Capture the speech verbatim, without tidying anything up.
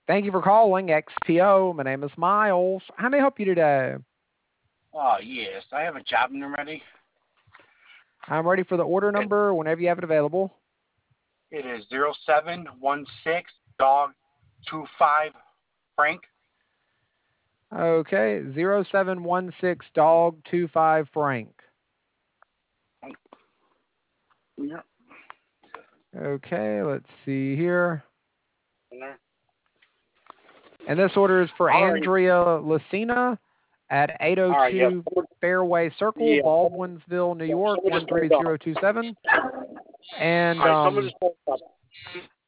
Thank you for calling X P O. My name is Miles. How may I help you today? Oh, yes. I have a job number ready. I'm ready for the order number whenever you have it available. It is zero seven one six dog two five Frank. Okay, zero seven one six dog two five Frank. Yeah. Okay, let's see here. And this order is for All right. Andrea Lucina at eight oh two All right, yeah. Fairway Circle, Yeah. Baldwinsville, New York, Someone one just three pulled up. zero two seven. And All right, someone um, just pulled up.